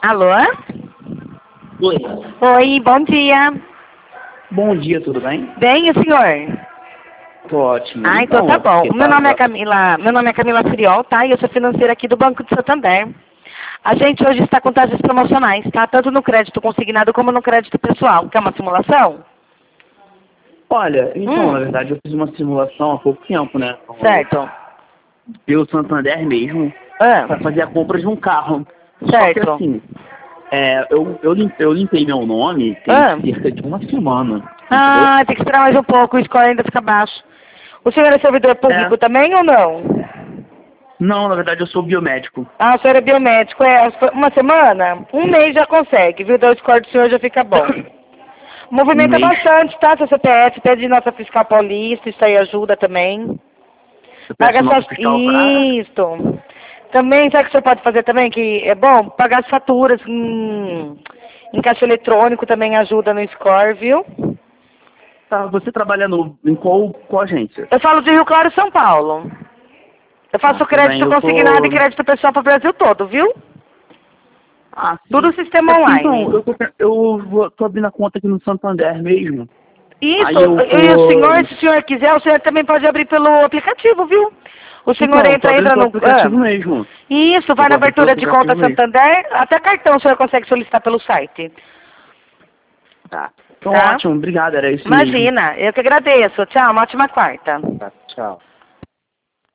Alô? Oi. Oi, bom dia. Bom dia, tudo bem? Bem, e o senhor? Tô ótimo. Ah, então tá bom. porque Meu nome é Camila Friol, tá? E eu sou financeira aqui do Banco de Santander. A gente hoje está com taxas promocionais, tá? Tanto no crédito consignado como no crédito pessoal. Quer uma simulação? Olha, então, na verdade, eu fiz uma simulação há pouco tempo, né? Certo. Pelo Santander mesmo, Ah, para fazer a compra de um carro. Só que certo. assim, eu limpei meu nome tem cerca de uma semana, entendeu? Ah, tem que esperar mais um pouco, o score ainda fica baixo. O senhor é servidor público também ou não? Não, na verdade, eu sou biomédico. Ah, o senhor é biomédico. Uma semana? Um mês já consegue, viu? Daí o score do senhor já fica bom. Um Movimenta mês, bastante, tá? Seu CPF, pede nota fiscal paulista, isso aí ajuda também. eu Paga peço nota suas... fiscal para... Isso. Também, sabe o que o senhor pode fazer também, que é bom? Pagar as faturas em caixa eletrônico também ajuda no score, viu? Tá, você trabalha em qual agência? Eu falo de Rio Claro, São Paulo. Eu faço Tudo bem, crédito eu consignado e tô... crédito pessoal para o Brasil todo, viu? Ah, Tudo sim. sistema É porque, online. então, tô abrindo a conta aqui no Santander mesmo. Isso, Aí eu e o tô... senhor, se o senhor quiser, o senhor também pode abrir pelo aplicativo, viu? O senhor Então, eu tô abrindo entra pelo no... aplicativo mesmo. Isso, Eu vai tô na abrindo pelo abertura de conta aplicativo mesmo. Santander, até cartão o senhor consegue solicitar pelo site, Tá. Então, tá? ótimo, obrigado, era isso mesmo. Imagina, eu que agradeço. Tchau, uma ótima quarta. Tá, tchau.